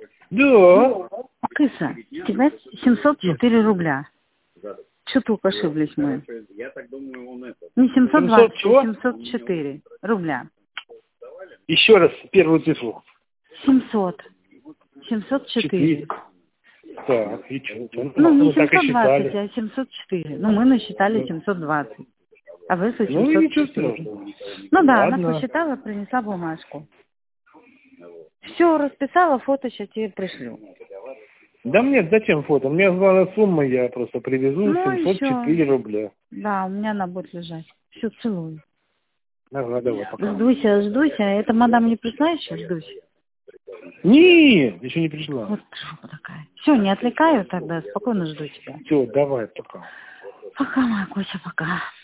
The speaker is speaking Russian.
Да. Кыса, тебя 704 рубля. Что только ошиблись мы? Не 720, 704 рубля. Еще раз первую цифру. 700. 704. Так, и что? Ну, не Мы так и 720, считали. а 704. Ну, мы насчитали 720. А вы Ну, и ничего 704. страшного. Ну да, Ладно. она посчитала, принесла бумажку. Все, расписала, фото сейчас тебе пришлю. Да мне зачем фото? Мне главная сумма, я просто привезу Ну, 704 рубля. Да, у меня она будет лежать. Все, целую. Ага, давай, пока. Ждуся. Это мадам не пришла еще? Ждусь. Нет, еще не пришла. Вот жопа такая. Все, не отвлекаю тогда, спокойно жду тебя. Все, давай, пока. Пока, моя Кося, пока.